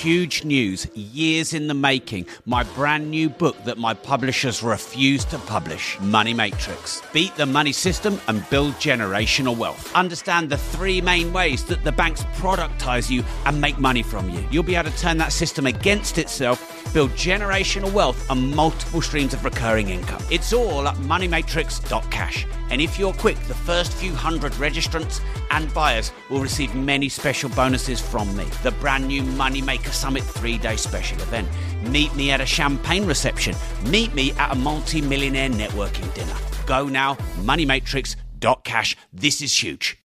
huge news, years in the making, my brand new book that my publishers refuse to publish, Money Matrix. Beat the money system and build generational wealth. Understand the three main ways that the banks productize you and make money from you. You'll be able to turn that system against itself, build generational wealth and multiple streams of recurring income. It's all at moneymatrix.cash. And if you're quick, the first few hundred registrants and buyers will receive many special bonuses from me. The brand new Moneymaker Summit 3-day special event. Meet me at a champagne reception. Meet me at a multi-millionaire networking dinner. Go now, moneymatrix.cash. This is huge.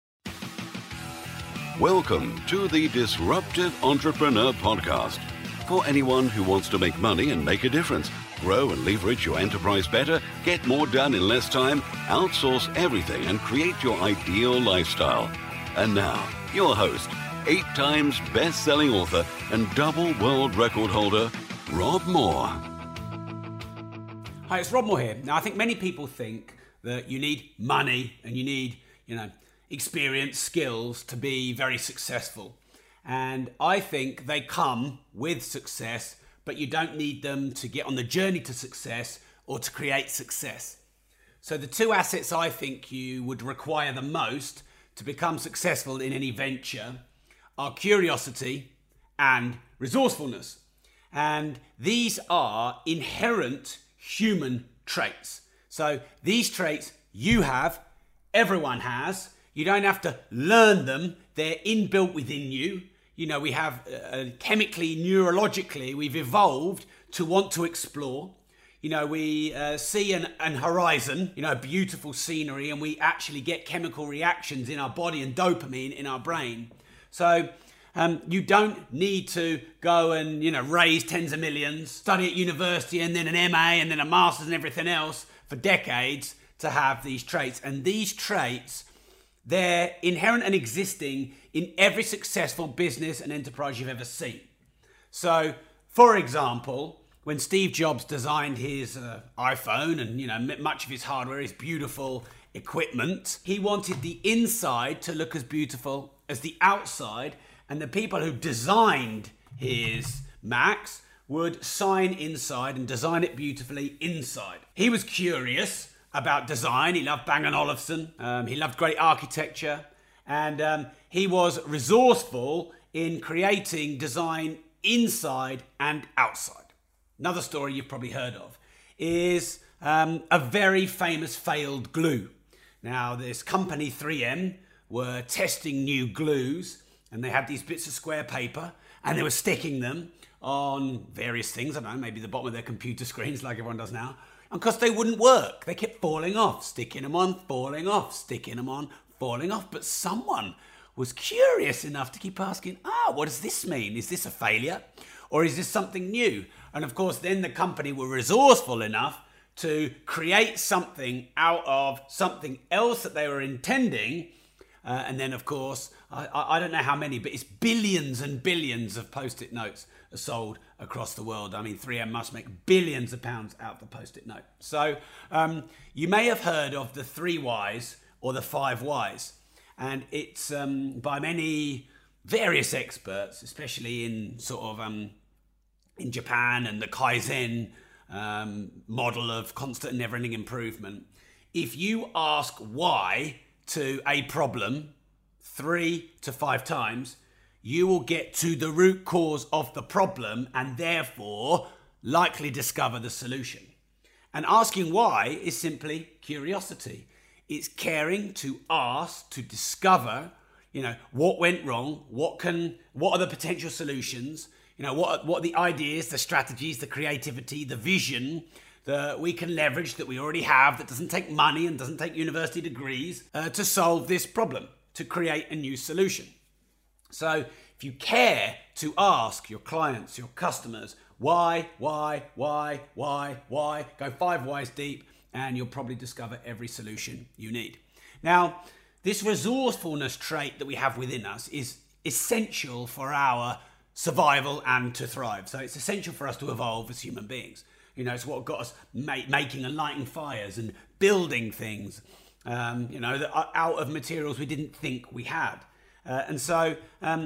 Welcome to the Disruptive Entrepreneur Podcast. For anyone who wants to make money and make a difference, grow and leverage your enterprise better, get more done in less time, outsource everything and create your ideal lifestyle. And now, your host, 8 times best-selling author and double world record holder, Rob Moore. Hi, it's Rob Moore here. Now, I think many people think that you need money and you need, experience, skills to be very successful. And I think they come with success, but you don't need them to get on the journey to success or to create success. So the two assets I think you would require the most to become successful in any venture are curiosity and resourcefulness. And these are inherent human traits. So these traits you have, everyone has. You don't have to learn them. They're inbuilt within you. We have chemically, neurologically, we've evolved to want to explore. We see an horizon, beautiful scenery, and we actually get chemical reactions in our body and dopamine in our brain. So you don't need to go and, raise tens of millions, study at university and then an MA and then a master's and everything else for decades to have these traits. And these traits, they're inherent and existing in every successful business and enterprise you've ever seen. So, for example, when Steve Jobs designed his iPhone and, much of his hardware, his beautiful equipment, he wanted the inside to look as beautiful as the outside, and the people who designed his Macs would sign inside and design it beautifully inside. He was curious about design. He loved Bang & Olufsen. He loved great architecture. And he was resourceful in creating design inside and outside. Another story you've probably heard of is a very famous failed glue. Now, this company 3M were testing new glues, and they had these bits of square paper, and they were sticking them on various things. I don't know, maybe the bottom of their computer screens like everyone does now. And because they wouldn't work, they kept falling off, sticking them on, falling off, sticking them on, falling off. But someone was curious enough to keep asking, what does this mean? Is this a failure? Or is this something new? And of course, then the company were resourceful enough to create something out of something else that they were intending. And then, of course, I don't know how many, but it's billions and billions of Post-it notes are sold across the world. I mean, 3M must make billions of pounds out of the Post-it note. So you may have heard of the 3 Whys or the 5 Whys. And it's by many various experts, especially in sort of in Japan and the Kaizen model of constant and never-ending improvement. If you ask why to a problem 3 to 5 times, you will get to the root cause of the problem and therefore likely discover the solution. And asking why is simply curiosity. It's caring to ask, to discover, what went wrong, what are the potential solutions, what are the ideas, the strategies, the creativity, the vision that we can leverage that we already have, that doesn't take money and doesn't take university degrees to solve this problem, to create a new solution. So if you care to ask your clients, your customers, why, go 5 whys deep, and you'll probably discover every solution you need. Now, this resourcefulness trait that we have within us is essential for our survival and to thrive. So it's essential for us to evolve as human beings. It's what got us making and lighting fires and building things, that are out of materials we didn't think we had. And so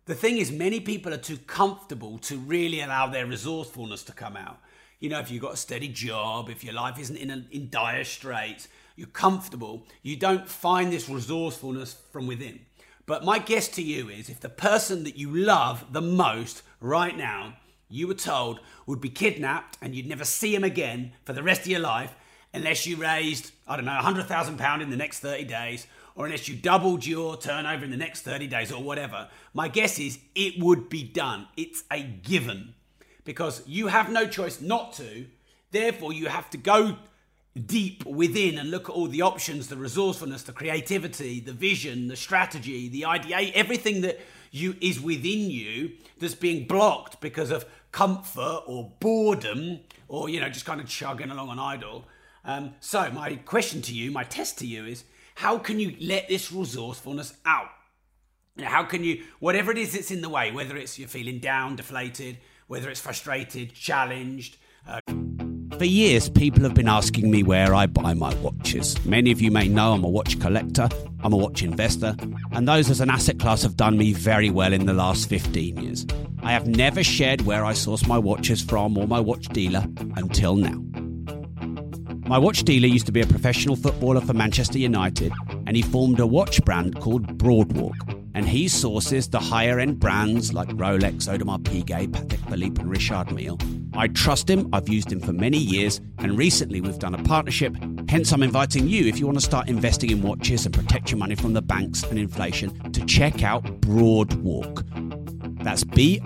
The thing is, many people are too comfortable to really allow their resourcefulness to come out. You know, if you've got a steady job, if your life isn't in dire straits, you're comfortable, you don't find this resourcefulness from within. But my guess to you is, if the person that you love the most right now, you were told would be kidnapped and you'd never see him again for the rest of your life unless you raised, I don't know, £100,000 in the next 30 days, or unless you doubled your turnover in the next 30 days or whatever, my guess is it would be done. It's a given. Because you have no choice not to. Therefore, you have to go deep within and look at all the options, the resourcefulness, the creativity, the vision, the strategy, the idea, everything that is within you that's being blocked because of comfort or boredom or, just kind of chugging along on idle. So my question to you, my test to you is, how can you let this resourcefulness out? How can you, whatever it is that's in the way, whether it's you're feeling down, deflated, whether it's frustrated, challenged. For years, people have been asking me where I buy my watches. Many of you may know I'm a watch collector, I'm a watch investor, and those as an asset class have done me very well in the last 15 years. I have never shared where I source my watches from or my watch dealer until now. My watch dealer used to be a professional footballer for Manchester United, and he formed a watch brand called Broadwalk. And he sources the higher-end brands like Rolex, Audemars Piguet, Patek Philippe and Richard Mille. I trust him, I've used him for many years, and recently we've done a partnership. Hence, I'm inviting you, if you want to start investing in watches and protect your money from the banks and inflation, to check out Broadwalk. That's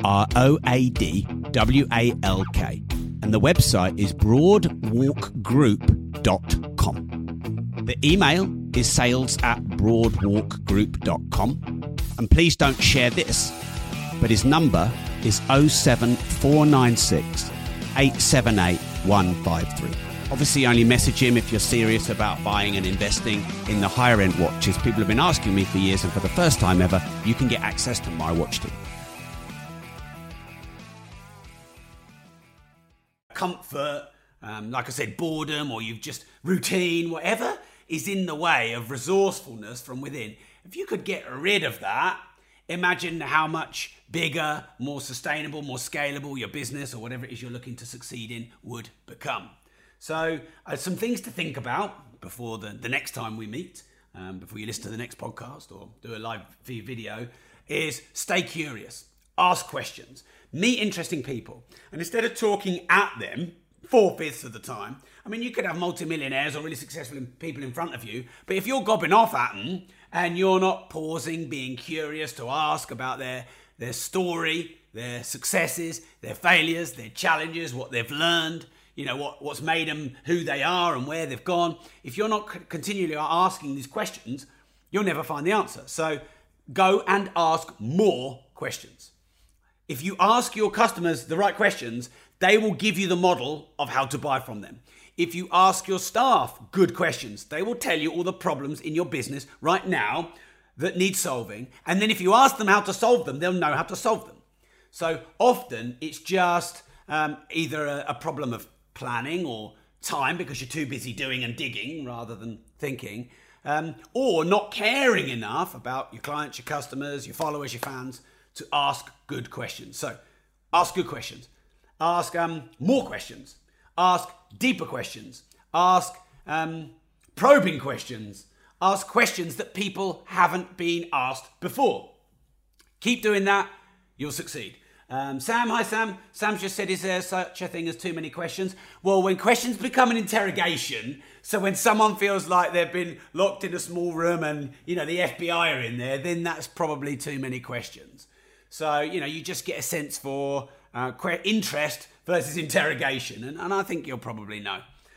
BROADWALK. And the website is broadwalkgroup.com. The email is sales@broadwalkgroup.com. And please don't share this, but his number is 07496 878 153. Obviously, only message him if you're serious about buying and investing in the higher end watches. People have been asking me for years, and for the first time ever, you can get access to my watch deal. Comfort, like I said, boredom, or you've just routine, whatever is in the way of resourcefulness from within. If you could get rid of that, imagine how much bigger, more sustainable, more scalable your business or whatever it is you're looking to succeed in would become. So some things to think about before the next time we meet, before you listen to the next podcast or do a live video, is stay curious, ask questions, meet interesting people. And instead of talking at them 4/5 of the time, I mean, you could have multimillionaires or really successful people in front of you, but if you're gobbing off at them and you're not pausing, being curious to ask about their story, their successes, their failures, their challenges, what they've learned, what's made them who they are and where they've gone, if you're not continually asking these questions, you'll never find the answer. So go and ask more questions. If you ask your customers the right questions, they will give you the model of how to buy from them. If you ask your staff good questions, they will tell you all the problems in your business right now that need solving. And then if you ask them how to solve them, they'll know how to solve them. So often it's just either a problem of planning or time because you're too busy doing and digging rather than thinking, or not caring enough about your clients, your customers, your followers, your fans to ask good questions. So ask good questions. Ask more questions. Ask deeper questions. Ask probing questions. Ask questions that people haven't been asked before. Keep doing that, you'll succeed. Sam, hi Sam. Sam's just said, is there such a thing as too many questions? Well, when questions become an interrogation, so when someone feels like they've been locked in a small room and, the FBI are in there, then that's probably too many questions. So, you just get a sense for interest versus interrogation. And I think you'll probably know.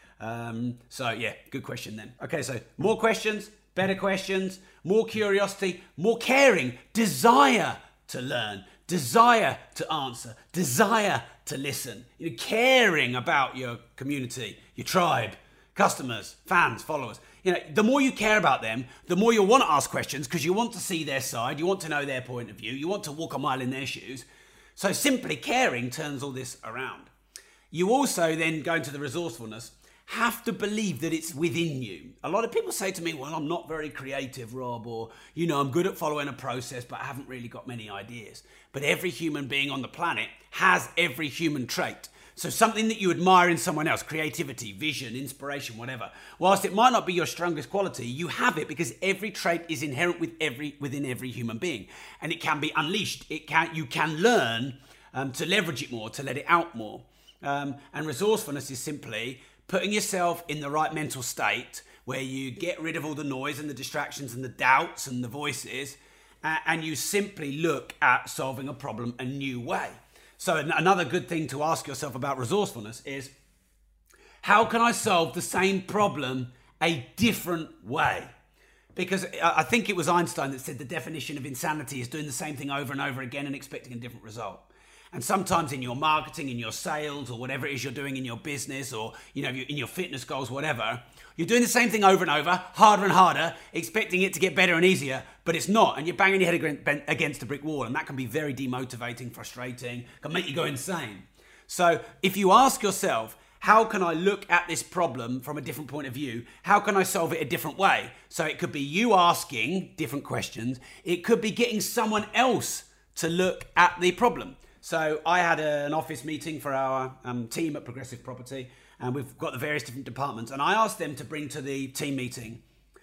So, yeah, good question then. Okay, so more questions, better questions, more curiosity, more caring, desire to learn, desire to answer, desire to listen. Caring about your community, your tribe, customers, fans, followers. The more you care about them, the more you'll want to ask questions because you want to see their side, you want to know their point of view, you want to walk a mile in their shoes. So simply caring turns all this around. You also then go into the resourcefulness, have to believe that it's within you. A lot of people say to me, well, I'm not very creative, Rob, or, I'm good at following a process, but I haven't really got many ideas. But every human being on the planet has every human trait. So something that you admire in someone else, creativity, vision, inspiration, whatever, whilst it might not be your strongest quality, you have it because every trait is inherent within every human being. And it can be unleashed. You can learn to leverage it more, to let it out more. And resourcefulness is simply putting yourself in the right mental state where you get rid of all the noise and the distractions and the doubts and the voices, and you simply look at solving a problem a new way. So another good thing to ask yourself about resourcefulness is, how can I solve the same problem a different way? Because I think it was Einstein that said the definition of insanity is doing the same thing over and over again and expecting a different result. And sometimes in your marketing, in your sales, or whatever it is you're doing in your business, or in your fitness goals, whatever, you're doing the same thing over and over, harder and harder, expecting it to get better and easier, but it's not. And you're banging your head against a brick wall, and that can be very demotivating, frustrating, can make you go insane. So if you ask yourself, how can I look at this problem from a different point of view? How can I solve it a different way? So it could be you asking different questions. It could be getting someone else to look at the problem. So I had an office meeting for our team at Progressive Property, and we've got the various different departments. And I asked them to bring to the team meeting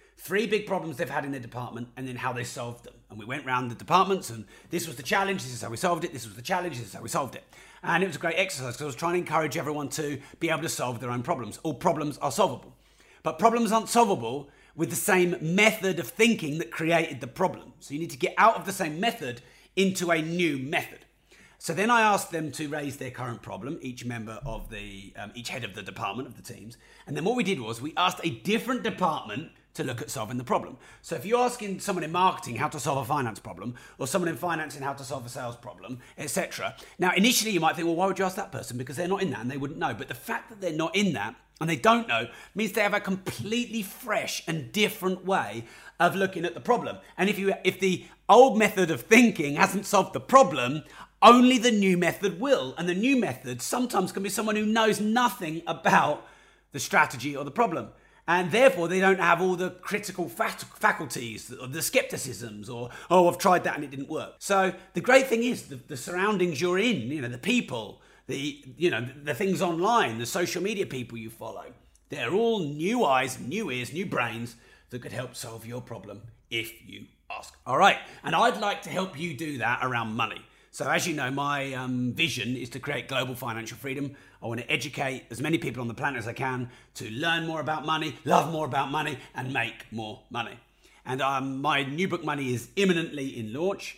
3 big problems they've had in their department and then how they solved them. And we went around the departments, and this was the challenge, this is how we solved it, this was the challenge, this is how we solved it. And it was a great exercise because I was trying to encourage everyone to be able to solve their own problems. All problems are solvable. But problems aren't solvable with the same method of thinking that created the problem. So you need to get out of the same method into a new method. So then I asked them to raise their current problem, each member of each head of the department of the teams. And then what we did was we asked a different department to look at solving the problem. So if you're asking someone in marketing how to solve a finance problem, or someone in finance how to solve a sales problem, etc. Now, initially you might think, well, why would you ask that person? Because they're not in that and they wouldn't know. But the fact that they're not in that and they don't know means they have a completely fresh and different way of looking at the problem. And if the old method of thinking hasn't solved the problem, only the new method will. And the new method sometimes can be someone who knows nothing about the strategy or the problem. And therefore, they don't have all the critical faculties, or the skepticisms, or, oh, I've tried that and it didn't work. So the great thing is the surroundings you're in, the people, the things online, the social media people you follow. They're all new eyes, new ears, new brains that could help solve your problem if you ask. All right. And I'd like to help you do that around money. So as you know, my vision is to create global financial freedom. I want to educate as many people on the planet as I can to learn more about money, love more about money, and make more money. And my new book, Money, is imminently in launch.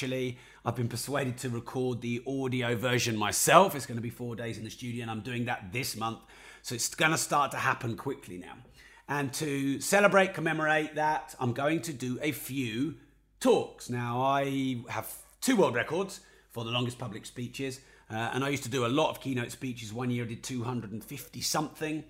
I've been persuaded to record the audio version myself. It's going to be 4 days in the studio, and I'm doing that this month. So it's going to start to happen quickly now. And to celebrate, commemorate that, I'm going to do a few talks. Now, I have 2 world records for the longest public speeches. And I used to do a lot of keynote speeches. One year I did 250 something.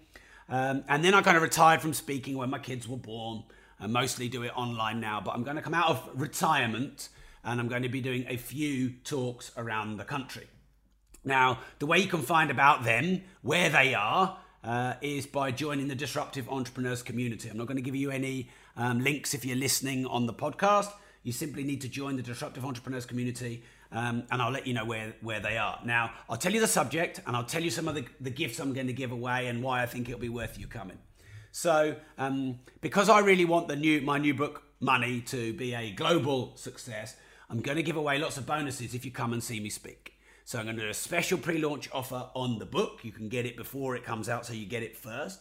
And then I kind of retired from speaking when my kids were born. I mostly do it online now. But I'm going to come out of retirement and I'm going to be doing a few talks around the country. Now, the way you can find about them, where they are, is by joining the Disruptive Entrepreneurs community. I'm not going to give you any links if you're listening on the podcast. You simply need to join the Disruptive Entrepreneurs community, and I'll let you know where they are. Now, I'll tell you the subject, and I'll tell you some of the gifts I'm going to give away and why I think it'll be worth you coming. So, because I really want my new book, Money, to be a global success, I'm going to give away lots of bonuses if you come and see me speak. So I'm going to do a special pre-launch offer on the book. You can get it before it comes out, so you get it first.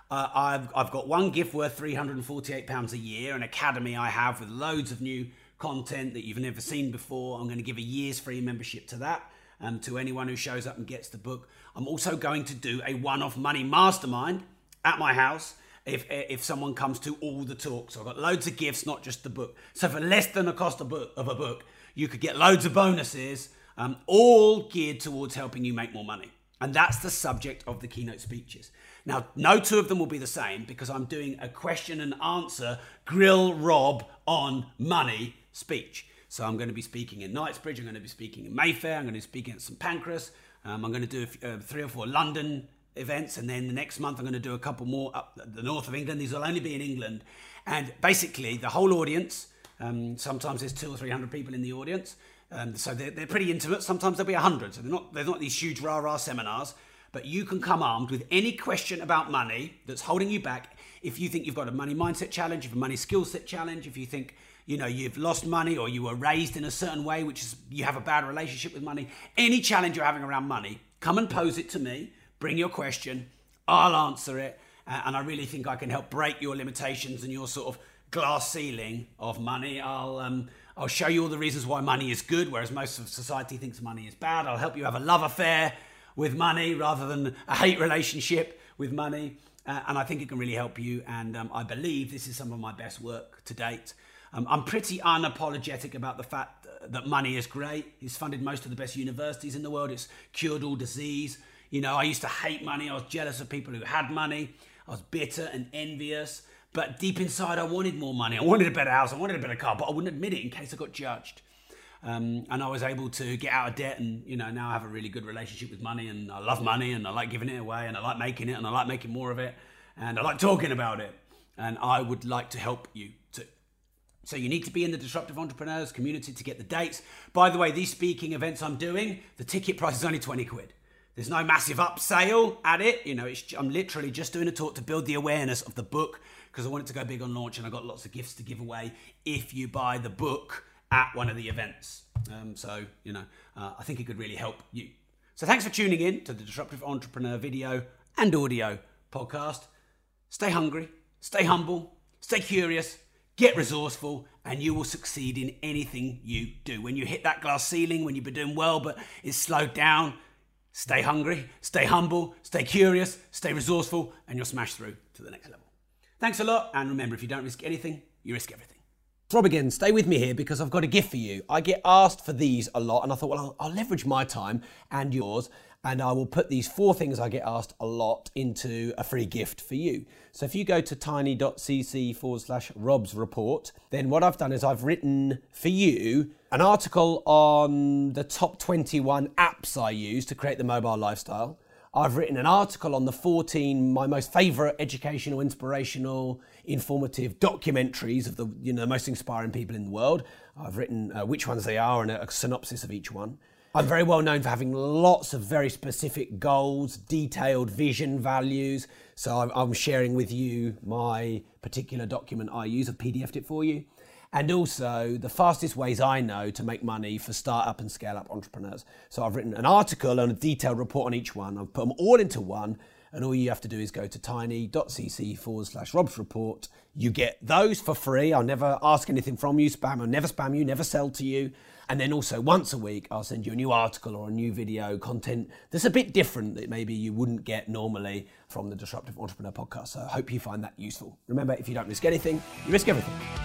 I've got one gift worth £348 a year, an academy I have with loads of new content that you've never seen before. I'm going to give a year's free membership to that, to anyone who shows up and gets the book. I'm also going to do a one-off money mastermind at my house if someone comes to all the talks. So I've got loads of gifts, not just the book. So for less than the cost of a book, you could get loads of bonuses, all geared towards helping you make more money. And that's the subject of the keynote speeches. Now, no 2 of them will be the same because I'm doing a question and answer Grill Rob on money speech. So I'm going to be speaking in Knightsbridge, I'm going to be speaking in Mayfair, I'm going to be speaking at St Pancras, I'm going to do 3 or 4 London events, and then the next month I'm going to do a couple more up the north of England. These will only be in England. And basically the whole audience, sometimes there's 200 or 300 people in the audience, so they're pretty intimate. Sometimes there'll be 100, so they're not these huge rah-rah seminars. But you can come armed with any question about money that's holding you back. If you think you've got a money mindset challenge, if a money skill set challenge, if you think you've lost money, or you were raised in a certain way, which is you have a bad relationship with money, any challenge you're having around money, come and pose it to me. Bring your question. I'll answer it. And I really think I can help break your limitations and your sort of glass ceiling of money. I'll show you all the reasons why money is good, whereas most of society thinks money is bad. I'll help you have a love affair with money rather than a hate relationship with money. And I think it can really help you. And I believe this is some of my best work to date. I'm pretty unapologetic about the fact that money is great. It's funded most of the best universities in the world. It's cured all disease. I used to hate money. I was jealous of people who had money. I was bitter and envious. But deep inside, I wanted more money. I wanted a better house. I wanted a better car. But I wouldn't admit it in case I got judged. And I was able to get out of debt, and now I have a really good relationship with money, and I love money, and I like giving it away, and I like making it, and I like making more of it, and I like talking about it, and I would like to help you too. So you need to be in the Disruptive Entrepreneurs community to get the dates. By the way, these speaking events I'm doing, the ticket price is only 20 quid. There's no massive upsale at it. I'm literally just doing a talk to build the awareness of the book, because I want it to go big on launch, and I've got lots of gifts to give away if you buy the book at one of the events. I think it could really help you. So thanks for tuning in to the Disruptive Entrepreneur video and audio podcast. Stay hungry, stay humble, stay curious, get resourceful, and you will succeed in anything you do. When you hit that glass ceiling, when you've been doing well but it's slowed down, stay hungry, stay humble, stay curious, stay resourceful, and you'll smash through to the next level. Thanks a lot, and remember, if you don't risk anything, you risk everything. Rob again, stay with me here because I've got a gift for you. I get asked for these a lot, and I thought, well, I'll leverage my time and yours, and I will put these 4 things I get asked a lot into a free gift for you. So if you go to tiny.cc/Rob's report, then what I've done is I've written for you an article on the top 21 apps I use to create the mobile lifestyle. I've written an article on the 14 my most favourite educational, inspirational, informative documentaries of the most inspiring people in the world. I've written which ones they are and a synopsis of each one. I'm very well known for having lots of very specific goals, detailed vision, values. So I'm sharing with you my particular document I use. I've PDF'd it for you. And also the fastest ways I know to make money for startup and scale up entrepreneurs. So I've written an article and a detailed report on each one. I've put them all into one, and all you have to do is go to tiny.cc/Rob's report. You get those for free. I'll never ask anything from you, I'll never spam you, never sell to you. And then also once a week, I'll send you a new article or a new video content that's a bit different that maybe you wouldn't get normally from the Disruptive Entrepreneur podcast. So I hope you find that useful. Remember, if you don't risk anything, you risk everything.